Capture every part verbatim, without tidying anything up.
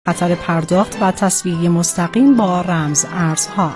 خطر پرداخت و تسویه مستقیم با رمز ارزها.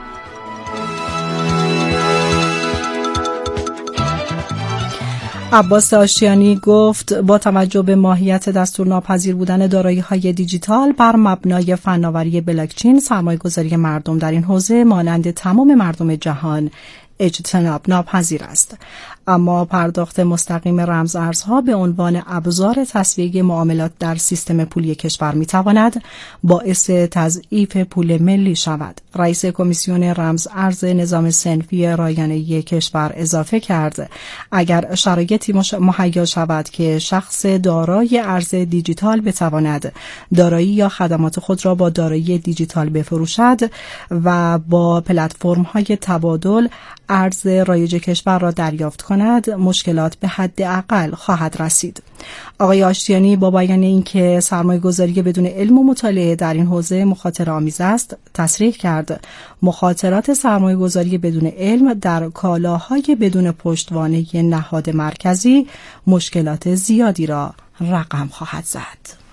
عباس آشتیانی گفت با توجه به ماهیت دستورناپذیر بودن دارایی‌های دیجیتال بر مبنای فناوری بلاکچین، سرمایه‌گذاری مردم در این حوزه مانند تمام مردم جهان اجتناب ناپذیر است. اما پرداخت مستقیم رمز ارزها به عنوان ابزار تسویه معاملات در سیستم پولی کشور می‌تواند باعث تضعیف پول ملی شود. رئیس کمیسیون رمز ارز نظام صنفی رایانه‌ای کشور اضافه کرد اگر شرایطی مهیا شود که شخص دارای ارز دیجیتال بتواند دارایی یا خدمات خود را با دارایی دیجیتال بفروشد و با پلتفرم‌های تبادل ارز رایج کشور را دریافت کند، مشکلات به حد اقل خواهد رسید. آقای آشتیانی با بیان اینکه سرمایه‌گذاری بدون علم و مطالعه در این حوزه مخاطره آمیز است، تصریح کرد مخاطرات سرمایه‌گذاری بدون علم در کالاهای بدون پشتوانه نهاد مرکزی مشکلات زیادی را رقم خواهد زد.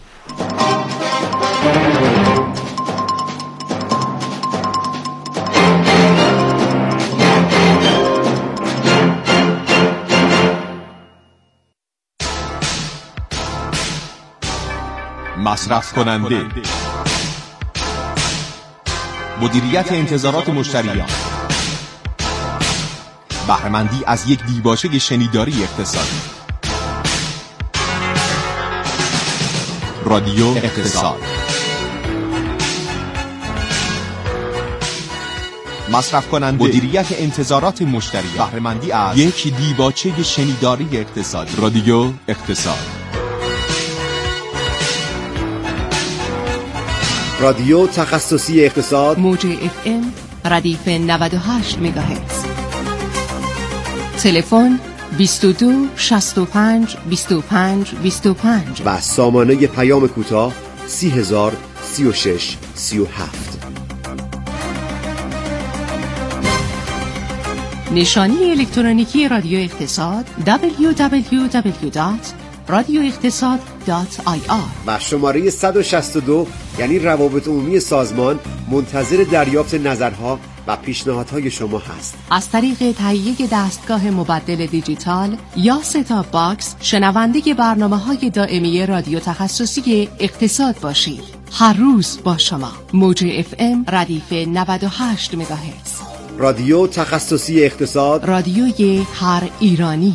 مصرف کننده، مدیریت انتظارات مشتریان، بهره‌مندی از یک دیباچه شنیداری اقتصادی. رادیو اقتصاد. مصرف کننده، مدیریت انتظارات مشتریان، بهره‌مندی از یک دیباچه شنیداری اقتصادی. رادیو اقتصاد. رادیو تخصصی اقتصاد، موج اف ام ردیف نود و هشت مگاهرتز. تلفن بیست و دو شصت و پنج بیست و پنج بیست و پنج و سامانه پیام کوتاه سی هزار سی و شش سی و هفت. نشانی الکترونیکی رادیو اقتصاد دبلیو دبلیو دبلیو دات رادیو اقتصاد دات آی آر و شماره صد و شصت و دو یعنی روابط عمومی سازمان منتظر دریافت نظرها و پیشنهادهای شما هست. از طریق تهیه دستگاه مبدل دیجیتال یا ستاپ باکس شنونده برنامه‌های دائمی رادیو تخصصی اقتصاد باشید. هر روز با شما. موج اف ام ردیف نود و هشت مگاهرتز. رادیو تخصصی اقتصاد، رادیوی هر ایرانی.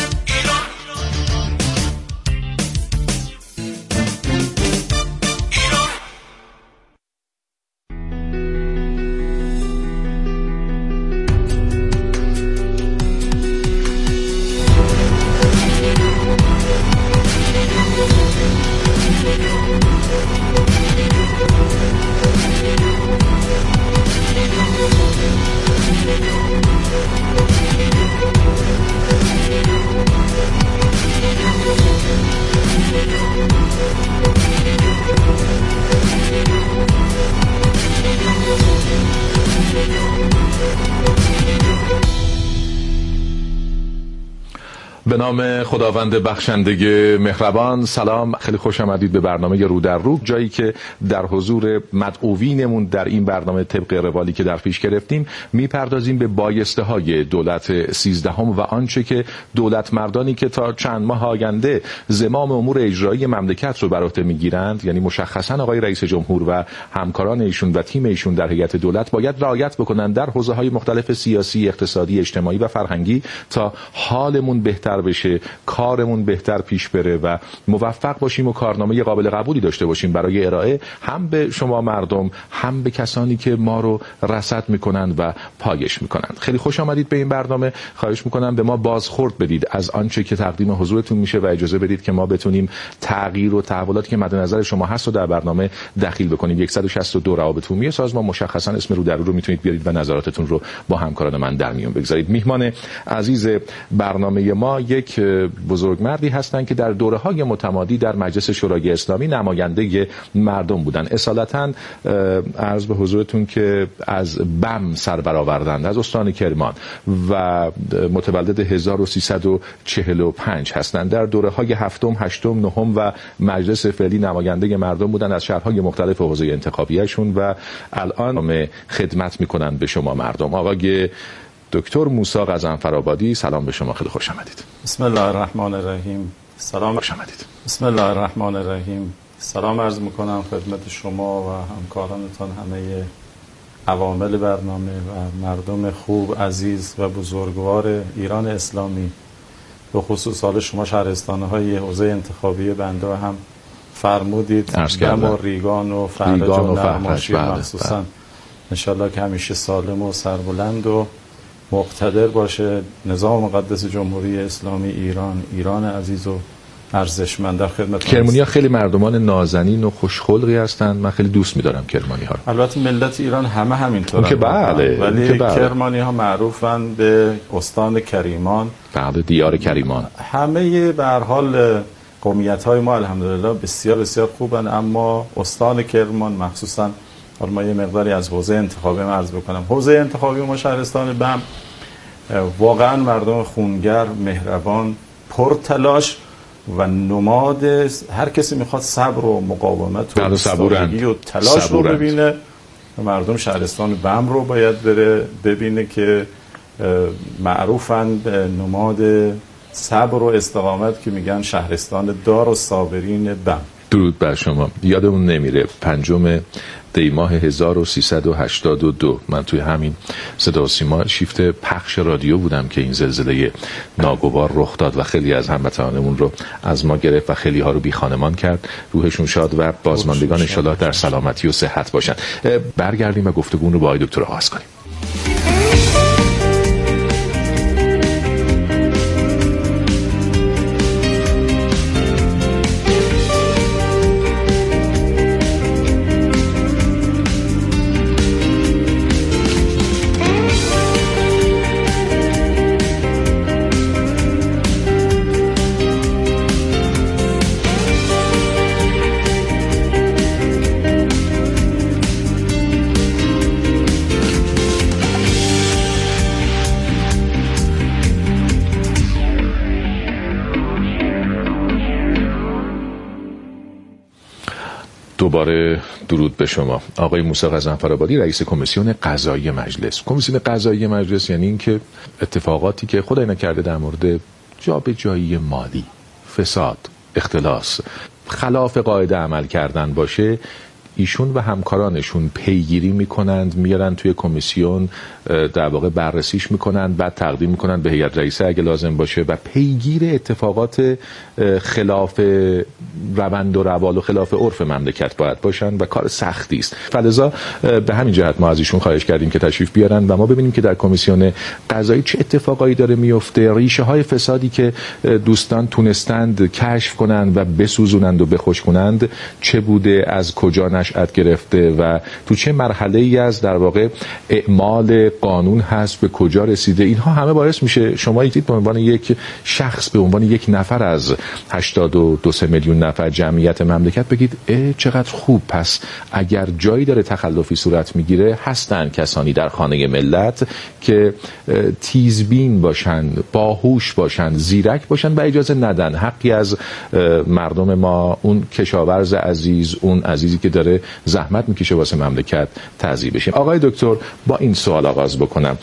به نام خداوند بخشنده مهربان. سلام، خیلی خوش آمدید به برنامه رو در رو، جایی که در حضور مدعوینمون در این برنامه طبق روالی که در پیش گرفتیم میپردازیم به بایسته های دولت سیزدهم و آنچه که دولت مردانی که تا چند ماه آینده زمام امور اجرایی مملکت رو بر عهده میگیرند، یعنی مشخصا آقای رئیس جمهور و همکاران ایشون و تیم ایشون در هیئت دولت، باید رعایت بکنند در حوزه های مختلف سیاسی، اقتصادی، اجتماعی و فرهنگی تا حالمون بهتر بشه، کارمون بهتر پیش بره و موفق باشیم و کارنامه قابل قبولی داشته باشیم برای ارائه هم به شما مردم، هم به کسانی که ما رو رصد میکنند و پایش میکنند. خیلی خوش آمدید به این برنامه. خواهش میکنم به ما بازخورد بدید از آنچه که تقدیم حضورتون میشه و اجازه بدید که ما بتونیم تغییر و تحولاتی که مد نظر شما هست رو در برنامه دخیل بکنیم. صد و شصت و دو روابط عمومی سازمان، مشخصا اسم رو در رو میتونید بیارید و نظراتتون رو با همکاران من در میون بگذارید. میهمان عزیز برنامه ما یک بزرگمردی هستند که در دوره‌های متمادی در مجلس شورای اسلامی نماینده مردم بودند. اصالتاً عرض به حضورتون که از بم سر برآوردند، از استان کرمان و متولد هزار و سیصد و چهل و پنج هستند. در دوره‌های هفتم، هشتم، نهم و مجلس فعلی نماینده مردم بودند از شهرهای مختلف حوزه انتخابیشون و الان خدمت میکنند به شما مردم. آقای دکتر موسی غضنفرآبادی، سلام به شما، خیلی خوش آمدید. بسم الله الرحمن الرحیم. سلام، خوش آمدید. بسم الله الرحمن الرحیم. سلام عرض میکنم خدمت شما و همکارانتان، همه عوامل برنامه و مردم خوب، عزیز و بزرگوار ایران اسلامی. به خصوص حال شما شهرستان‌های حوزه انتخابی بنده هم فرمودید، دم و ریگان و فرج و نرماشی مخصوصا انشالله که همیشه سالم و سربلند و مقتدر باشه نظام مقدس جمهوری اسلامی ایران، ایران عزیز و ارزشمند. در خدمت کرمانی‌ها خیلی مردمان نازنین و خوشخلقی هستند، من خیلی دوست می‌دارم کرمانی‌ها. البته ملت ایران همه همینطورن که بله، ولی که بله. کرمانی‌ها معروفن به استان کریمان، بله، دیار کریمان. همه به هر حال قومیت‌های ما الحمدلله بسیار بسیار خوبن، اما استان کرمان مخصوصا، حالا ما یه مقداری از حوزه انتخابی عرض بکنم. حوزه انتخابی ما شهرستان بم واقعا مردم خونگر، مهربان، پرتلاش و نماد هر کسی میخواد صبر و مقاومت و ایستادگی و تلاش رو ببینه. مردم شهرستان بم رو باید بره ببینه که معروفن به نماد صبر و استقامت که میگن شهرستان دار و صابرین بم. درود بر شما. یادمون نمیره پنجم دی ماه هزار و سیصد و هشتاد و دو من توی همین صدا و سیما شیفت پخش رادیو بودم که این زلزله ناگوار رخ داد و خیلی از هموطنانمون رو از ما گرفت و خیلی ها رو بی خانمان کرد. روحشون شاد و بازماندگان ان شاءالله در سلامتی و صحت باشن. برگردیم و گفتگو رو با آقای دکتر آغاز کنیم. دوباره درود به شما. آقای موسی غضنفرآبادی، رئیس کمیسیون قضایی مجلس. کمیسیون قضایی مجلس یعنی این که اتفاقاتی که خدای نکرده در مورد جابجایی مالی، فساد، اختلاس، خلاف قاعده عمل کردن باشه، ایشون و همکارانشون پیگیری میکنند، میارن توی کمیسیون، در واقع بررسیش میکنند، بعد تقدیم میکنند به هیئت رئیسه اگه لازم باشه و پیگیر اتفاقات خلاف روند و روال و خلاف عرف مملکت باید باشن و کار سختی است. فلذا به همین جهت ما از ایشون خواهش کردیم که تشریف بیارن و ما ببینیم که در کمیسیون قضایی چه اتفاقایی داره میفته، ریشه های فسادی که دوستان تونستند کشف کنند و بسوزونند و بخشکنند چه بوده، از کجا نشأت گرفته و تو چه مرحله‌ای از در واقع اعمال قانون هست، به کجا رسیده. اینها همه باعث میشه شما یکید به عنوان یک شخص، به عنوان یک نفر از هشتاد و دو میلیون نفر جمعیت مملکت بگید اه چقدر خوب، پس اگر جایی داره تخلفی صورت میگیره هستن کسانی در خانه ملت که تیزبین باشن، باهوش باشن، زیرک باشن و اجازه ندن حقی از مردم ما، اون کشاورز عزیز، اون عزیزی که داره زحمت میکشه واسه مملکت تعذیب بشه. آقای دکتر، با این سوال آغاز بکنم.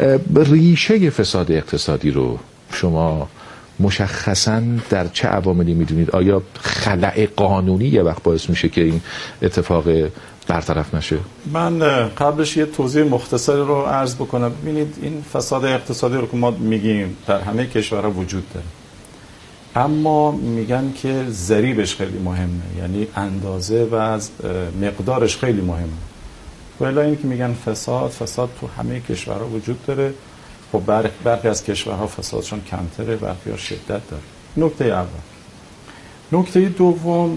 ریشه فساد اقتصادی رو شما مشخصاً در چه عواملی میدونید؟ آیا خلأ قانونی یه وقت باعث میشه که این اتفاق برطرف نشه؟ من قبلش یه توضیح مختصری رو عرض بکنم. ببینید این فساد اقتصادی رو که ما میگیم در همه کشورها وجود داره، اما میگن که ضریبش خیلی مهمه، یعنی اندازه و از مقدارش خیلی مهمه. ولی این که میگن فساد فساد تو همه کشورها وجود داره. خب برخی از کشورها فسادشون کمتره، برخی ها شدت داره. نکته اول. نکته دوم،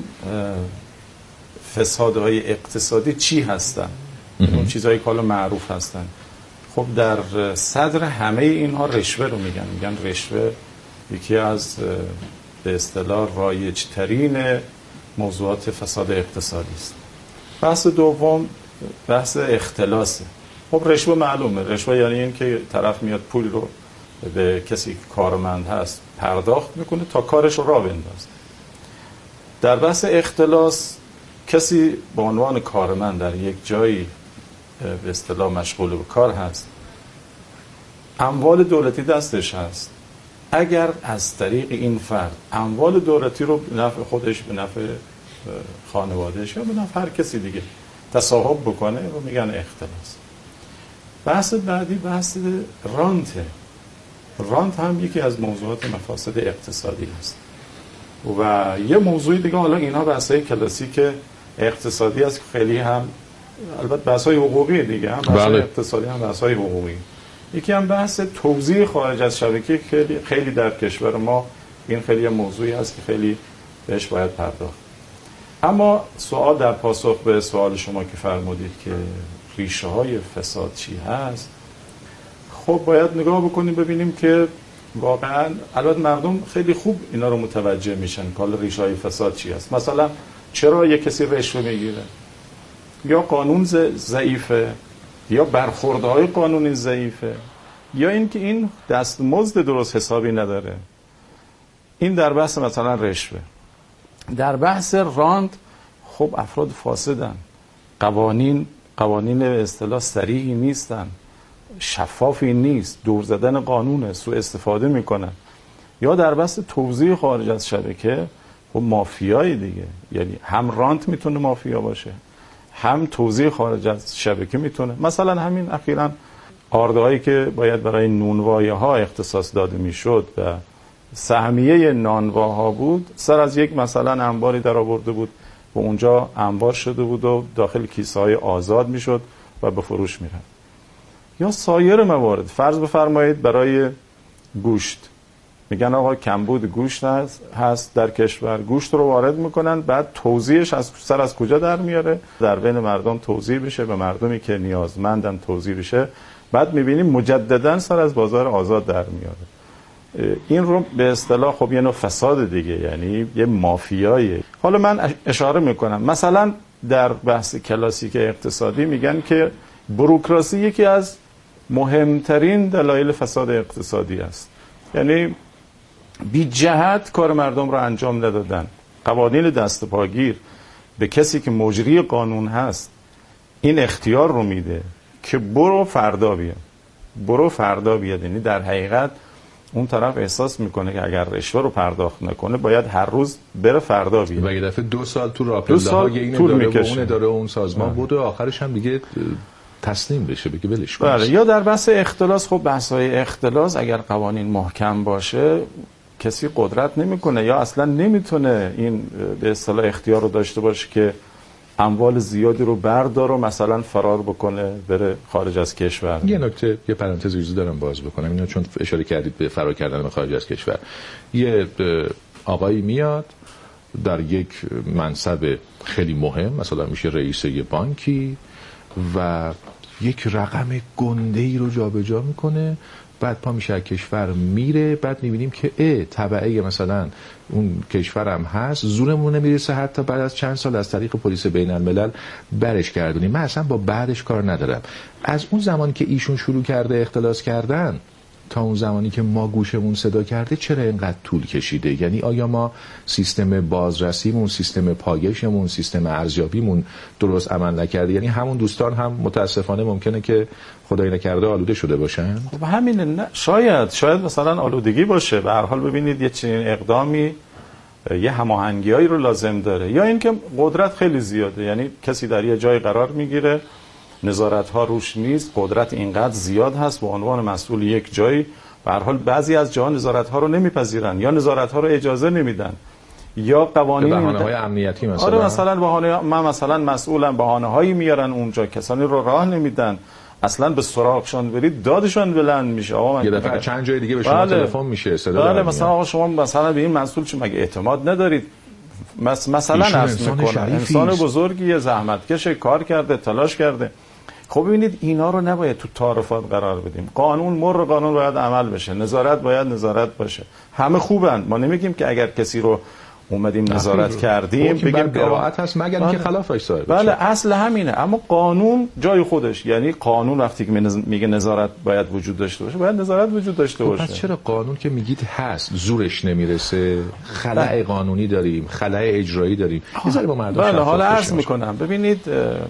فسادهای اقتصادی چی هستن؟ اون چیزهایی که حالا معروف هستن. خب در صدر همه اینها رشوه رو میگن. میگن رشوه یکی از به اصطلاح رایج ترین موضوعات فساد اقتصادی است. بحث دوم بحث اختلاسه. خب رشوه معلومه، رشوه یعنی این که طرف میاد پول رو به کسی که کارمند هست پرداخت میکنه تا کارش رو راه بندازه. در بحث اختلاس کسی به عنوان کارمند در یک جایی به اصطلاح مشغول به کار هست، اموال دولتی دستش هست، اگر از طریق این فرد اموال دولتی رو به نفع خودش، به نفع خانوادهش یا به نفع هر کسی دیگه تصاحب بکنه رو میگن اختلاس. بحث بعدی بحث رانته. رانت هم یکی از موضوعات مفاسد اقتصادی است و یه موضوعی دیگه، حالا اینا بحثای کلاسیک اقتصادی است که خیلی هم البته بحثای حقوقی دیگه هم بحثای بله. اقتصادی هم بحثای حقوقی. یکی هم بحث توزیع خارج از شبکه خیلی خیلی در کشور ما این خیلی موضوعی است که خیلی بهش باید پرداخت. اما سوال در پاسخ به سوال شما که فرمودید که ریشه های فساد چی هست، خب باید نگاه بکنیم ببینیم که واقعا البته مردم خیلی خوب اینا رو متوجه میشن که حالا ریشه های فساد چی هست. مثلا چرا یک کسی رشوه میگیره؟ یا قانون ضعیفه، یا برخوردهای قانونی ضعیفه، یا اینکه این دستمزد درست حسابی نداره. این در بحث مثلا رشوه. در بحث راند خب افراد فاسدن، قوانین قوانین به اصطلاح صریحی نیستن، شفافی نیست، دور زدن قانونه، سوء استفاده میکنن. یا در بحث توزیع خارج از شبکه خب مافیای دیگه، یعنی هم رانت میتونه مافیا باشه، هم توزیع خارج از شبکه میتونه. مثلا همین اخیراً آردهایی که باید برای نونوایه ها اختصاص داده میشد و سهمیه نانواها بود، سر از یک مثلا انباری در آورده بود و اونجا انبار شده بود و داخل کیسه های آزاد میشد و به فروش میرفت. یا سایر موارد، فرض بفرمایید برای گوشت میگن آقا کمبود گوشت هست, هست در کشور، گوشت رو وارد میکنن، بعد توزیعش از سر از کجا در میاره؟ در بین مردم توزیع بشه، به مردمی که نیازمندن توزیع بشه، بعد میبینیم مجددا سر از بازار آزاد در میاره. این رو به اصطلاح خب یه نوع فساد دیگه، یعنی یه مافیایه. حالا من اشاره میکنم مثلا در بحث کلاسیک اقتصادی میگن که بوروکراسی یکی از مهمترین دلایل فساد اقتصادی است. یعنی بی جهت کار مردم رو انجام ندادن. قوانین دست پاگیر به کسی که مجری قانون هست این اختیار رو میده که برو فردا بیا، برو فردا بیاد. یعنی در حقیقت اون طرف احساس میکنه که اگر رشوه رو پرداخت نکنه باید هر روز بره فردا بیاد و یه دفعه دو سال تو راپله های این اداره و اون اداره و اون سازمان بود و آخرش هم دیگه تسلیم بشه، بگه ولش کن. بله. یا در بحث اختلاس، خب بحث‌های اختلاس اگر قوانین محکم باشه کسی قدرت نمیکنه یا اصلا نمیتونه این به اصطلاح اختیار رو داشته باشه که اموال زیادی رو برداره و مثلا فرار بکنه بره خارج از کشور. یه نکته، یه پرانتز ریزی دارم باز بکنم اینو چون اشاره کردید به فرار کردن به خارج از کشور. یه آقایی میاد در یک منصب خیلی مهم، مثلا میشه رئیس یه بانکی و یک رقم گنده‌ای رو جابجا میکنه، بعد پا میشه از کشور میره، بعد میبینیم که اه تبعه مثلا اون کشورم هست، زورمون نمیرسه حتی بعد از چند سال از طریق پلیس بین الملل برش گردونیم. من اصلا با بعدش کار ندارم. از اون زمانی که ایشون شروع کرده اختلاس کردن تا اون زمانی که ما گوشمون صدا کرده چرا اینقدر طول کشیده؟ یعنی آیا ما سیستم بازرسیمون، سیستم پایشمون، سیستم ارزیابیمون درست عمل نکرده؟ یعنی همون دوستان هم متاسفانه ممکنه که خدای نکرده آلوده شده باشن. خب همین نه شاید شاید مثلا آلودگی باشه. به هر حال ببینید یه چنین اقدامی یه هماهنگیایی رو لازم داره، یا اینکه قدرت خیلی زیاده، یعنی کسی در یه جای قرار میگیره نظارت ها روش نیست، قدرت اینقدر زیاد هست به عنوان مسئول یک جایی، به هر حال بعضی از جاها نظارت ها رو نمیپذیرن یا نظارت ها رو اجازه نمیدن یا قوانین بهانه های امنیتی مثلا. آره مثلا بهانه من مثلا مسئولم، بهانه هایی میارن اونجا کسانی رو راه نمیدن، اصلا به سراغشان برید دادشان بلند میشه. آقا یه دفعه چند جای دیگه به شما بله. تلفن میشه صدا. بله مثلا آقا شما مثلا به این مسئول چه مگه اعتماد ندارید؟ مثلا عرض میکنم انسان بزرگیه، زحمتکشه، کار کرده، تلاش کرده. خب ببینید اینا رو نباید تو تعارفات قرار بدیم. قانون مر قانون باید عمل بشه، نظارت باید نظارت باشه. همه خوبن، ما نمیگیم که اگر کسی رو اومدیم نظارت رو. کردیم بگیم براحت هست مگر اینکه خلافش صادر بشه. بله اصل همینه، اما قانون جای خودش، یعنی قانون وقتی که میگه نظارت باید وجود داشته باشه باید نظارت وجود داشته باشه. پس چرا قانون که میگید هست زورش نمیرسه؟ خلأ قانونی داریم، خلأ اجرایی داریم. میذاره با مردم. بله حالا عرض میکنم ببینید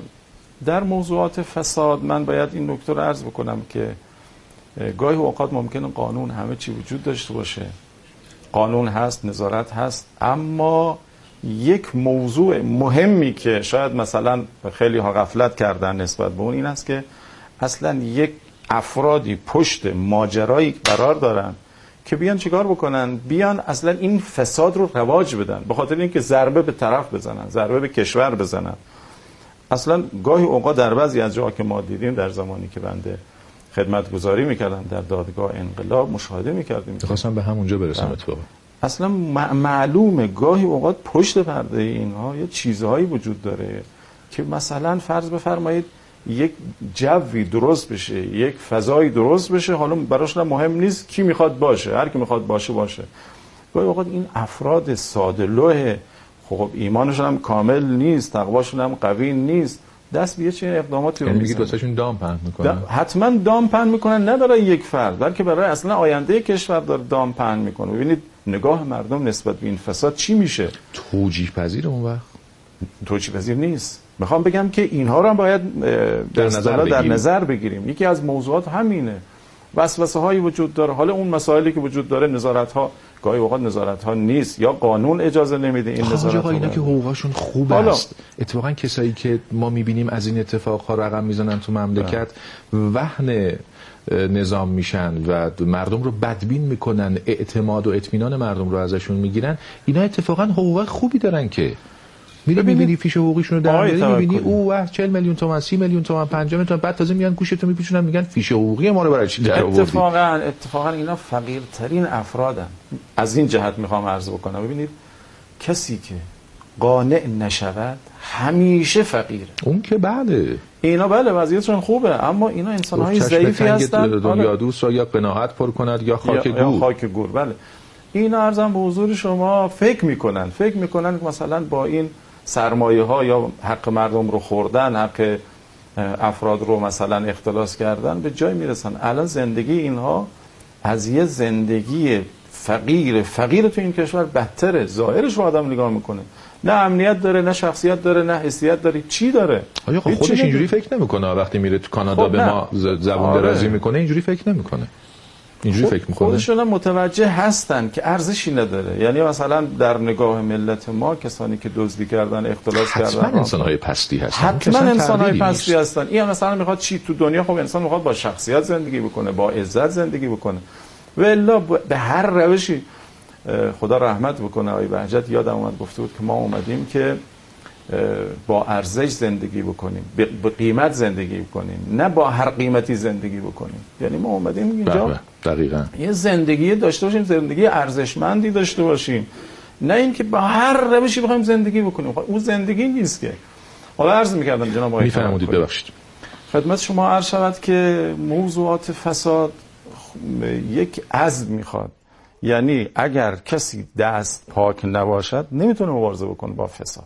در موضوعات فساد من باید این نکته رو عرض بکنم که گاهی اوقات ممکنه قانون همه چی وجود داشته باشه، قانون هست، نظارت هست، اما یک موضوع مهمی که شاید مثلا خیلی ها غفلت کردن نسبت به اون این است که اصلا یک افرادی پشت ماجرایی قرار دارن که بیان چیکار بکنن؟ بیان اصلا این فساد رو رواج بدن، به خاطر اینکه ضربه به طرف بزنن، ضربه به کشور بزنن. اصلا گاهی اوقات در بعضی از جاها که ما دیدیم در زمانی که بنده خدمتگزاری میکردم در دادگاه انقلاب مشاهده میکردیم. خواستم به همونجا برسم اتفاقا. اصلا معلومه گاهی اوقات پشت پرده اینها یه چیزهایی وجود داره که مثلا فرض بفرمایید یک جوی درست بشه، یک فضایی درست بشه، حالا براش مهم نیست کی میخواد باشه، هر کی میخواد باشه باشه. گاهی اوقات این افراد ساده‌لوح، خب ایمانشون هم کامل نیست، تقواشون هم قوی نیست، دست به یه چه اقداماتی رو یعنی میزنن. میگید واسهشون دام پهن میکنن؟ حتما دام پهن میکنن، نه برای یک فرد بلکه برای اصلا آینده کشور داره دام پهن میکنه. ببینید نگاه مردم نسبت به این فساد چی میشه؟ توجیه پذیر اون وقت توجیه پذیر نیست. میخوام بگم که اینها رو هم باید در نظر در نظر بگیریم. یکی از موضوعات همینه. وسوسه هایی وجود داره. حالا اون مسائلی که وجود داره، نظارت ها گاهی اوقات نظارت ها نیست یا قانون اجازه نمیده این نظارت ها. اینا که حقوقشون خوب حالا. است. اتفاقا کسایی که ما میبینیم از این اتفاق ها رقم میزنن تو مملکت وهن نظام میشن و مردم رو بدبین میکنن، اعتماد و اطمینان مردم رو ازشون میگیرن. اینا اتفاقا حقوق خوبی دارن که میری میبینی فیش حقوقیشون رو در میاری، میبینی او واه چهل میلیون تومان، سی میلیون تومان، پنجاه میلیون تومان، بعد تازه میان گوشتو میپیچونن میگن فیش حقوقی ما رو برای چی در آوردی؟ اتفاقا اتفاقا اینا فقیرترین افرادن. از این جهت میخوام عرض بکنم ببینید کسی که قانع نشود همیشه فقیره. اون که بله اینا بله وضعیتشون خوبه، اما اینا انسان‌های ضعیفی هستن. دنیا دوست را یا قناعت پر کند یا خاک یا گور. یا خاک گور. بله اینا عرضم به حضور شما فکر میکنن فکر میکنن که مثلا با این سرمایه ها یا حق مردم رو خوردن، حق افراد رو مثلا اختلاس کردن به جای میرسن. الان زندگی اینها از یه زندگی فقیر فقیر تو این کشور بدتره. ظاهرش رو آدم نگاه میکنه، نه امنیت داره، نه شخصیت داره، نه حیثیت داره، چی داره؟ آیا خب خودش اینجوری فکر نمیکنه وقتی میره تو کانادا خب به ما زبون آره. درازی میکنه؟ اینجوری فکر نمیکنه. اینجوری خود فکر میکنه. خودشون هم متوجه هستن که ارزشی نداره. یعنی مثلا در نگاه ملت ما کسانی که دزدی کردن، اختلاس کردن، حتما انسان‌های پستی هستن. حتما انسان‌های پستی هستن. این مثلا میخواد چی تو دنیا؟ خب انسان میخواد با شخصیت زندگی بکنه، با عزت زندگی بکنه. و الا به هر روشی خدا رحمت بکنه آقای بهجت یادم اومد گفته بود که ما اومدیم که با ارزش زندگی بکنیم، به قیمت زندگی بکنیم، نه با هر قیمتی زندگی بکنیم. یعنی ما اومدیم اینجا دقیقاً یه زندگی داشته باشیم، زندگی ارزشمندی داشته باشیم، نه اینکه با هر روشی بخوایم زندگی بکنیم. اون زندگی نیست که. حالا عرض می‌کردم جناب آقای می‌فرمایید، ببخشید خدمت شما عرض شود که موضوعات فساد یک عزم میخواد. یعنی اگر کسی دست پاک نباشد نمیتونه مبارزه بکنه با فساد.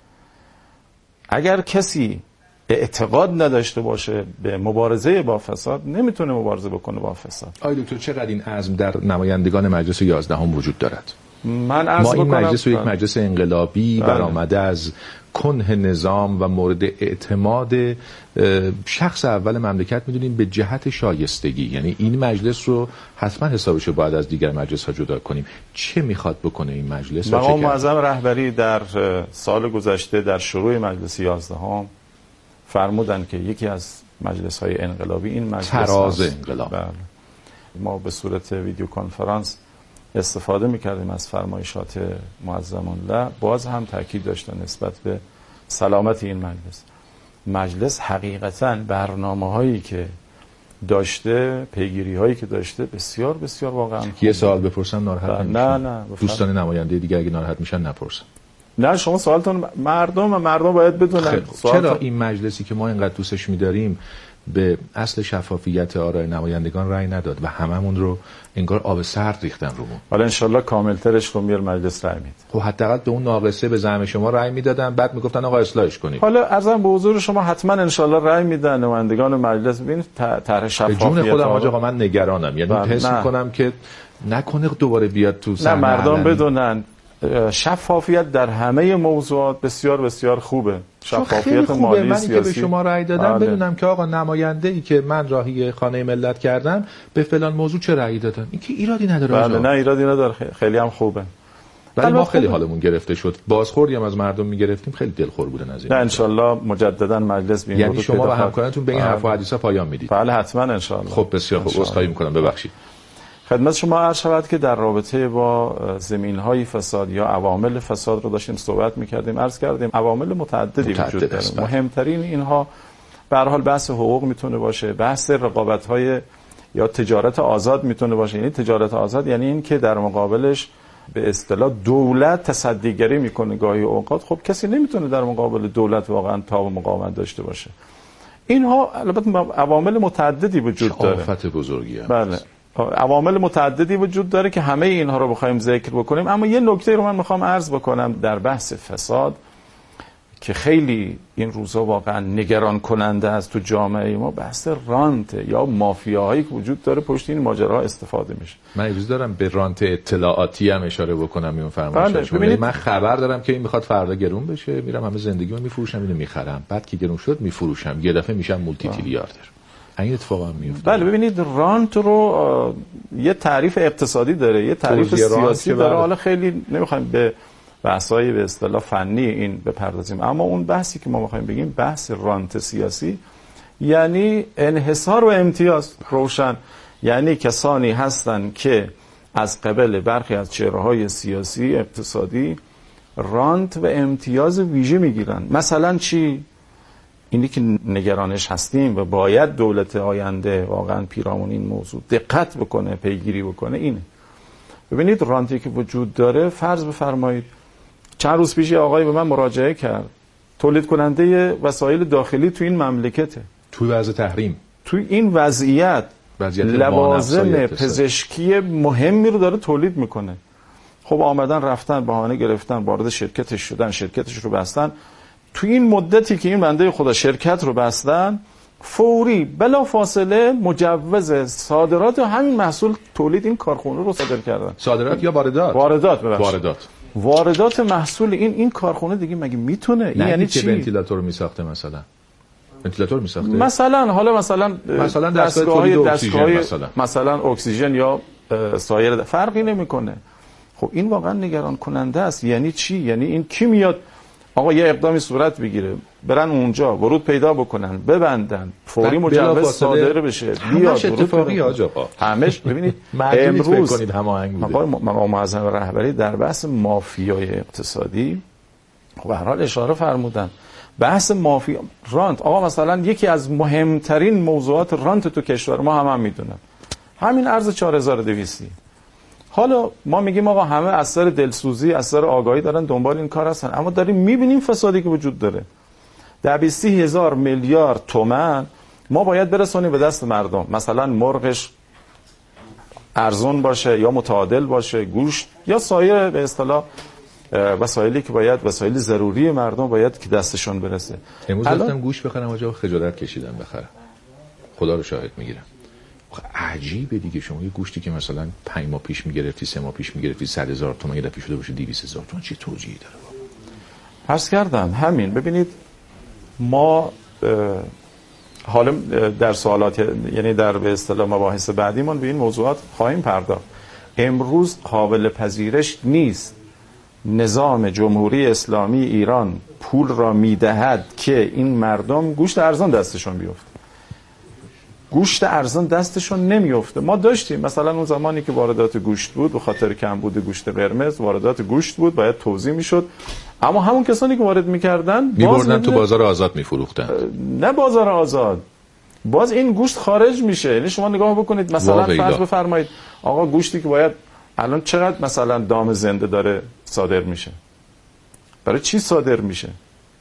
اگر کسی اعتقاد نداشته باشه به مبارزه با فساد نمیتونه مبارزه بکنه با فساد. آقای دکتر چقدر این عزم در نمایندگان مجلس یازدهم وجود دارد؟ من عرض ما این بکنم مجلس رو یک مجلس انقلابی بله. برآمده از کنه نظام و مورد اعتماد شخص اول مملکت میدونیم به جهت شایستگی. یعنی این مجلس رو حتما حسابش رو باید از دیگر مجلس ها جدا کنیم. چه میخواد بکنه این مجلس؟ مقام معظم رهبری در سال گذشته در شروع مجلس یازدهم فرمودن که یکی از مجلس های انقلابی این مجلس تراز انقلاب. بله. ما به صورت ویدیو کنفرانس استفاده میکردیم از فرمایشات معظم الله. باز هم تاکید داشتن نسبت به سلامت این مجلس. مجلس حقیقتا برنامه هایی که داشته، پیگیری هایی که داشته بسیار بسیار واقعا. یه سوال بپرسم ناراحت نه نمیشن؟ نه نه دوستان نماینده دیگه اگه ناراحت میشن نپرسن. نه شما سوالتون مردم و مردم باید بدونن. چرا این مجلسی که ما اینقدر دوستش می‌داریم به اصل شفافیت آرای نمایندگان رأی نداد و هممون رو انگار آب سرد ریختن رومون؟ حالا انشالله کاملترش رو میار مجلس رأی میده. خب حداقل به اون ناقصه به زعم شما رأی میدادن، بعد میگفتن آقا اصلاحش کنید. حالا عرضم به حضور شما حتما انشالله رأی میدن نمایندگان مجلس. ببینید طرح شفافیت. به جون خودم آقا من نگرانم، یعنی حس میکنم که نکنه دوباره بیاد تو نه مردم بدونن شفافیت در همه موضوعات بسیار بسیار خوبه. شفافیت مالی من سیاسی. که به شما رأی دادم آره. بدونم که آقا نماینده ای که من راهی خانه ملت کردم به فلان موضوع چه رأی دادن، این که ایرادی نداره. بله نه ایرادی نداره، خیلی هم خوبه. ولی ما خیلی حالمون گرفته شد، بازخوردی هم از مردم میگرفتیم، خیلی دلخور بودن از این. نه ان شاء الله مجددا مجلس بین یعنی شما و همکارانتون به این حرف و حدیثا پایان میدید؟ بله حتما ان شاء الله. خب بسیار خوب، عذرخواهی میکنم، ببخشید. خدمت شما عرض شود که در رابطه با زمین‌های فساد یا عوامل فساد رو داشتیم صحبت می‌کردیم. عرض کردیم عوامل متعددی متعدد وجود داره. است. مهمترین اینها به هر حال بحث حقوق میتونه باشه، بحث رقابت‌های یا تجارت آزاد میتونه باشه. یعنی تجارت آزاد یعنی این که در مقابلش به اصطلاح دولت تصدیگری میکنه گاهی اوقات. خب کسی نمیتونه در مقابل دولت واقعا تاب و مقاومت داشته باشه. اینها البته عوامل متعددی وجود داره. آفت بزرگیه. بله. عوامل متعددی وجود داره که همه اینها رو بخوایم ذکر بکنیم، اما یه نکته رو من میخوام عرض بکنم در بحث فساد که خیلی این روزا واقعا نگران کننده است تو جامعه ما، بحث رانت یا مافیاهایی که وجود داره پشت این ماجرا استفاده میشه. من امروز دارم به رانت اطلاعاتی هم اشاره بکنم. میون فرمایش بله. من خبر دارم که این میخواد فردا گرون بشه، میرم همه زندگیمو میفروشم اینو میخرم، بعد که گرون شد میفروشم، یه دفعه میشم مولتی میلیاردر. این اتفاق هم میفته. بله ببینید رانت رو یه تعریف اقتصادی داره، یه تعریف سیاسی داره. حالا خیلی نمیخوایم به بحث‌های به اصطلاح فنی این بپردازیم، اما اون بحثی که ما میخوایم بگیم بحث رانت سیاسی یعنی انحصار و امتیاز. روشن یعنی کسانی هستند که از قبل برخی از چهره‌های سیاسی اقتصادی رانت و امتیاز ویژه میگیرن. مثلا چی؟ اینی که نگرانش هستیم و باید دولت آینده واقعا پیرامون این موضوع دقت بکنه، پیگیری بکنه اینه. ببینید رانتی که وجود داره، فرض بفرمایید چند روز پیش آقای به من مراجعه کرد، تولید کننده وسایل داخلی تو این مملکته، توی وضع تحریم، توی این وضعیت لوازم پزشکی مهمی رو داره تولید میکنه. خب آمدن رفتن بهانه گرفتن وارد شرکتش شدن، شرکتش رو بستن. تو این مدتی که این بنده خدا شرکت رو بستن، فوری بلا فاصله مجوز صادرات همین محصول تولید این کارخونه رو صادر کردن. صادرات یا واردات؟ واردات ببخشید. واردات. واردات محصول این این کارخونه دیگه مگه میتونه؟ این یعنی چی؟ که ونتیلاتور میساخته مثلا. ونتیلاتور میساخته. مثلا حالا مثلا مثلا دستگاه دستگاه مثلا مثلا اکسیژن یا سایر فرقی نمیکنه. خب این واقعا نگران کننده است. یعنی چی؟ یعنی این کی میاد آقا یه اقدامی صورت بگیره، برن اونجا ورود پیدا بکنن، ببندن، فوری مجوز صادر بشه، بیاد اتفاقی آقا. همش ببینید امروز کنید هماهنگ بوده. مقام معظم رهبری در بحث مافیای اقتصادی به هر حال اشاره فرمودن. بحث مافیا رانت، آقا مثلا یکی از مهمترین موضوعات رانت تو کشور ما هم هم میدونن همین ارز چهار هزار و دویست. حالا ما میگیم آقا همه از سر دلسوزی، از سر آگاهی دارن دنبال این کار هستن، اما داریم میبینیم فسادی که وجود داره. در بیست هزار میلیارد تومان ما باید برسونیم به دست مردم. مثلا مرغش ارزون باشه یا متعادل باشه، گوشت یا سایر به اصطلاح وسایلی که باید وسایل ضروری مردم باید که دستشون برسه. امروز رفتم گوشت بخرم آجا خجالت کشیدم بخرم. خدا رو شاهد میگیرم. عجیبه دیگه، شما یه گوشتی که مثلا پنج ماه پیش میگرفتی، سه ماه پیش میگرفتی صد هزار تومان، یه دفعه شده باشه دویست هزار تومان، چه توجیهی داره؟ عرض کردم همین. ببینید ما حالا در سوالات یعنی در به اصطلاح مباحث بعدیمون به این موضوعات خواهیم پرداخت. امروز قابل پذیرش نیست نظام جمهوری اسلامی ایران پول را میدهد که این مردم گوشت ارزان دستشون بیفته. گوشت ارزان دستشون نمیفته. ما داشتیم مثلا اون زمانی که واردات گوشت بود به خاطر کمبود گوشت قرمز، واردات گوشت بود باید توزیع میشد، اما همون کسانی که وارد میکردن میبردن تو بازار آزاد میفروختن. نه بازار آزاد، باز این گوشت خارج میشه. یعنی شما نگاه بکنید مثلا فرض بفرمایید آقا گوشتی که باید الان چقدر مثلا دام زنده داره صادر میشه، برای چی صادر میشه؟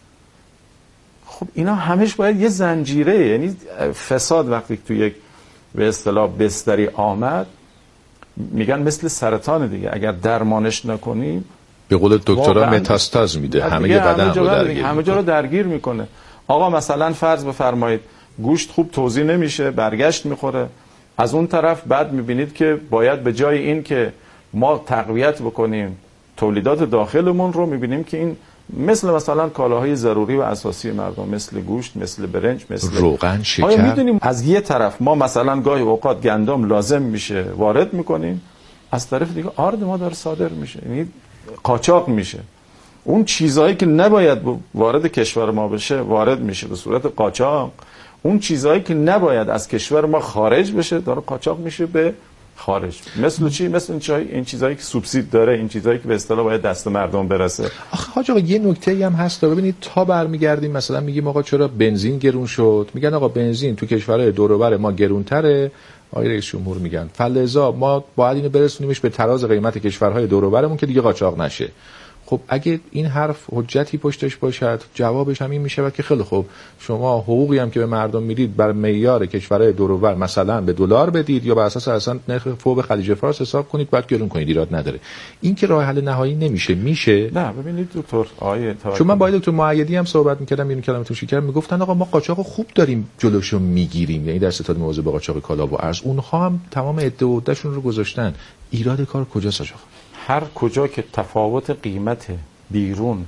خب اینا همش باید یه زنجیره، یعنی فساد وقتی تو یک به اصطلاح بستری آمد، میگن مثل سرطان دیگه، اگر درمانش نکنیم به قول دکترا متاستاز میده، همه بدن رو درگیر همه جا رو درگیر میکنه. آقا مثلا فرض بفرمایید گوشت خوب توزیع نمیشه، برگشت میخوره. از اون طرف بعد میبینید که باید به جای این که ما تقویت بکنیم تولیدات داخلمون رو، میبینیم که این مثل مثلا کالاهای ضروری و اساسی مردم، مثل گوشت، مثل برنج، مثل روغن، شکر. آیا میدونیم از یه طرف ما مثلا گاهی اوقات گندم لازم میشه وارد میکنیم، از طرف دیگه آرد ما داره صادر میشه، یعنی قاچاق میشه. اون چیزهایی که نباید وارد کشور ما بشه وارد میشه به صورت قاچاق، اون چیزهایی که نباید از کشور ما خارج بشه داره قاچاق میشه به خارج. مثل چی؟ مثل این چیزایی این چیزایی که سوبسید داره، این چیزایی که به اصطلاح باید دست مردم برسه. آخه حاج آقا یه نکته‌ای هم هست، ببینید تا برمیگردیم مثلا میگیم آقا چرا بنزین گرون شد، میگن آقا بنزین تو کشورهای دور و بر ما گرونتره. آقای رئیس جمهور میگن فلزا ما باید اینو برسونیمش به تراز قیمت کشورهای دور و برمون که دیگه قاچاق نشه. خب اگه این حرف حجتی پشتش باشد، جوابش هم این میشه که خیلی خوب شما حقوقی هم که به مردم میدید بر معیار کشورهای دور و بر مثلا به دلار بدید یا بر اساس اصلا نرخ فوق خلیج فارس حساب کنید، بعد گرون کنید، ایراد نداره. این که راه حل نهایی نمیشه. میشه نه ببینید دکتر آیه چون من با دکتر مؤیدی هم صحبت میکردم، این کلمه توشی کردم، میگفتن آقا ما قاچاق خوب داریم جلوشو میگیریم، یعنی در ستاد مواظب با قاچاق کالا و ارز اونها هم تمام ادعا و عدهشون رو گذاشتن. ایراد کار کجاست آقا؟ هر کجا که تفاوت قیمت بیرون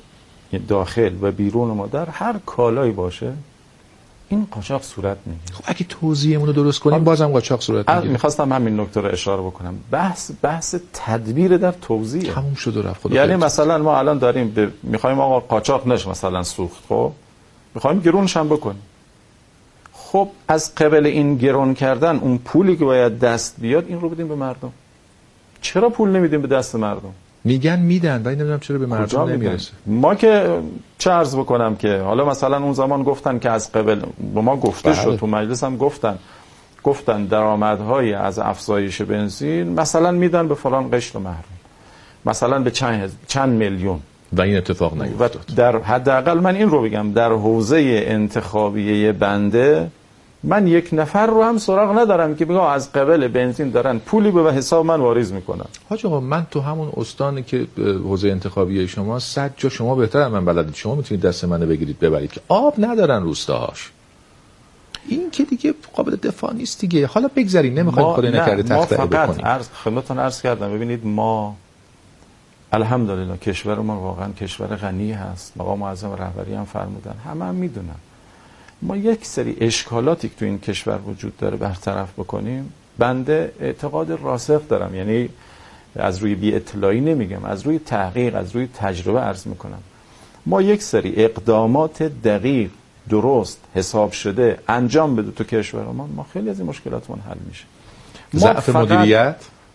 داخل و بیرون ما در هر کالایی باشه این قاچاق صورت میگیره. خب اگه توضیحمون رو درست کنیم بازم قاچاق صورت میگیره. میخواستم همین نکته رو اشاره بکنم. بحث بحث تدبیر در توزیع تموم شد و رفت. یعنی مثلا ما الان داریم ب... میخوایم آقا قاچاق نشه مثلا سوخت، خب میخوایم گرونش هم بکنیم. خب از قبل این گرون کردن اون پولی که باید دست بیاد این رو بدیم به مردم. چرا پول نمیدیم به دست مردم؟ میگن میدن ولی نمیدونم چرا به مردم نمیرسه. ما که چه عرض بکنم که حالا مثلا اون زمان گفتن که از قبل به ما گفته شد، تو مجلس هم گفتن گفتن درآمدهای از افزایش بنزین مثلا میدن به فلان قشر محروم، مثلا به چند چند میلیون، و این اتفاق نیفتاد. در حداقل من این رو بگم در حوزه انتخابیه بنده من یک نفر رو هم سراغ ندارم که بگم از قبل بنزین دارن پولی به حساب من واریز میکنن. حاج آقا من تو همون استانی که حوزه انتخابی شما صد جا شما بهتر من بلدید، شما میتونید دست منو بگیرید ببرید که آب ندارن روستاهاش. این که دیگه قابل دفاع نیست دیگه. حالا بگذاریم نمیخوایم خود نکرده تخته بکنیم. ما فقط عرض خدمتتون عرض کردم ببینید ما الحمدلله کشور ما واقعا کشور غنی هست. آقا معظم رهبری هم فرمودن، همه هم میدونن. ما یک سری اشکالاتی که تو این کشور وجود داره برطرف بکنیم. بنده اعتقاد راسخ دارم، یعنی از روی بی اطلاعی نمیگم، از روی تحقیق، از روی تجربه عرض میکنم. ما یک سری اقدامات دقیق، درست، حساب شده انجام بده تو کشورمان، ما خیلی از این مشکلاتمون حل میشه. ضعف مدیریت،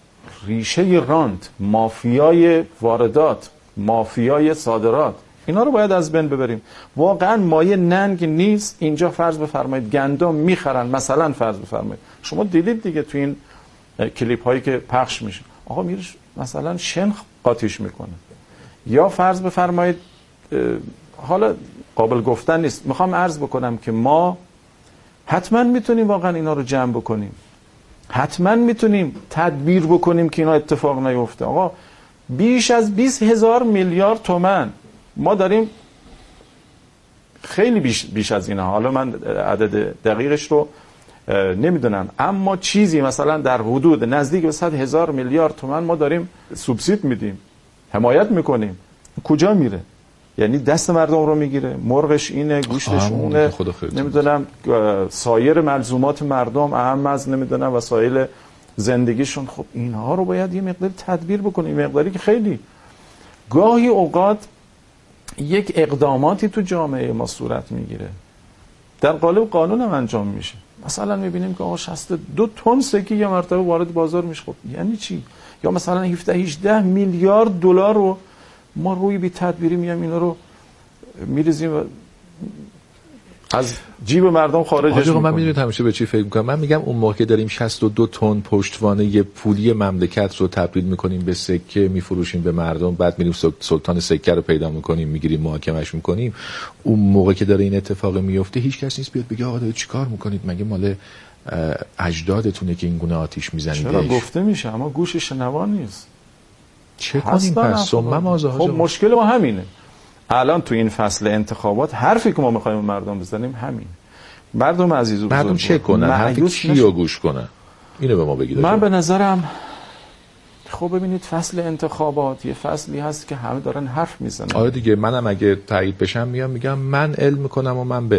ریشه راند، مافیای واردات، مافیای صادرات، اینا رو باید از بین ببریم. واقعا مایه ننگ نیست. اینجا فرض بفرمایید گندم میخرن، مثلا فرض بفرمایید شما دیدید دیگه تو این کلیپ هایی که پخش میشه، آقا میره مثلا شن قاطیش میکنه. یا فرض بفرمایید حالا قابل گفتن نیست، میخوام عرض بکنم که ما حتما میتونیم واقعا اینا رو جمع بکنیم، حتما میتونیم تدبیر بکنیم که اینا اتفاق نیفته. آقا بیش از بیست هزار میلیارد تومان ما داریم، خیلی بیش, بیش از اینا، حالا من عدد دقیقش رو نمیدونم، اما چیزی مثلا در حدود نزدیک به صد هزار میلیارد تومان ما داریم سوبسید میدیم، حمایت میکنیم. کجا میره؟ یعنی دست مردم رو میگیره، مرغش اینه، گوشتش اونه، نمیدونم سایر ملزومات مردم اهم از نمیدونم وسایل زندگیشون. خب اینها رو باید یه مقدار تدبیر بکنیم، مقداری که خیلی گاهی اوقات یک اقداماتی تو جامعه ما صورت میگیره در قالب قانون هم انجام میشه. مثلا میبینیم که آقا شصت و دو تن سکه یه مرتبه وارد بازار میشه. خب یعنی چی؟ یا مثلا هفده هجده میلیارد دلار رو ما روی بی تدبیری میام اینا رو میریزیم و از جیب مردم خارجش میکنیم. من میدونید همیشه به چی فکر میکنم؟ من میگم اون موقع که داریم شصت و دو تن پشتوانه پولی مملکت رو تبدیل میکنیم به سکه، میفروشیم به مردم، بعد میریم سلطان سکه رو پیدا میکنیم، میگیریم محاکمش میکنیم، اون موقع که داره این اتفاق میفته هیچ کس نیست بیاد بگه آقا دارید چیکار میکنید؟ مگه مال اجدادتونه که این گونه آتش میزنید؟ چرا گفته میشه اما گوش شنوا نیست. چه کنیم پس؟ صمم آزاد. خب مشکل ما همینه. الان تو این فصل انتخابات حرفی که ما میخوایم مردم بزنیم همین. مردم عزیز و بزرگ، مردم چه کنن؟ حرفی چی رو گوش کنن؟ اینو به ما بگید. من به نظرم خب ببینید فصل انتخابات یه فصلی هست که همه دارن حرف میزنن. آره دیگه، منم اگه تایید بشم میام میگم من علم میکنم و من